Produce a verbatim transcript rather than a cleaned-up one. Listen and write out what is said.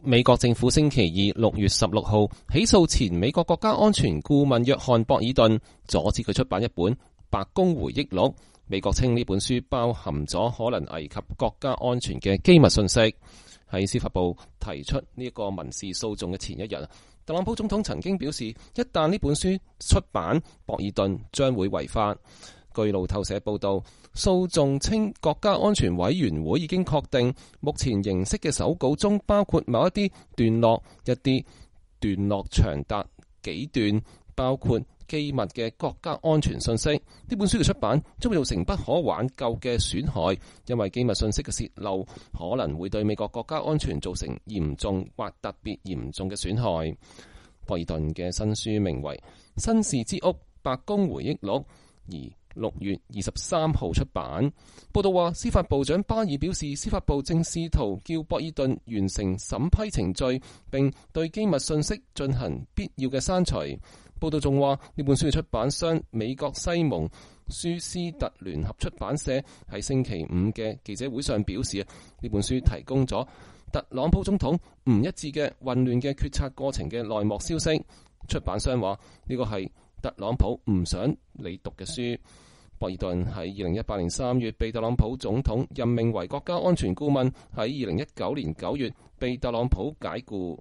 美國政府星期二六月十六號起訴前美國國家安全顧問約翰博爾頓，阻止佢出版一本白宮回憶錄。美國稱呢本書包含咗可能危及國家安全嘅機密信息。喺司法部提出呢一個民事訴訟嘅前一日，特朗普總統曾經表示，一旦呢本書出版，博爾頓將會違法。據路透社報道，訴訟稱國家安全委員會已經確定，目前形式嘅手稿中包括某一啲段落，一啲段落長達幾段，包括機密嘅國家安全信息。呢本書嘅出版將會造成不可挽救嘅損害，因為機密信息嘅洩漏可能會對美國國家安全造成嚴重或特別嚴重嘅損害。博爾頓嘅新書名為《紳士之屋：白宮回憶錄》，而六月二十三號出版。報道話，司法部長巴爾表示，司法部正試圖叫博爾頓完成審批程序，並對機密信息進行必要嘅刪除。報道仲話，呢本書嘅出版商美國西蒙舒斯特聯合出版社喺星期五嘅記者會上表示，呢本書提供咗特朗普總統唔一致嘅混亂嘅決策過程嘅內幕消息。出版商話呢個係特朗普唔想你讀嘅書。博爾頓喺二零一八年三月被特朗普總統任命為國家安全顧問，喺二零一九年九月被特朗普解僱。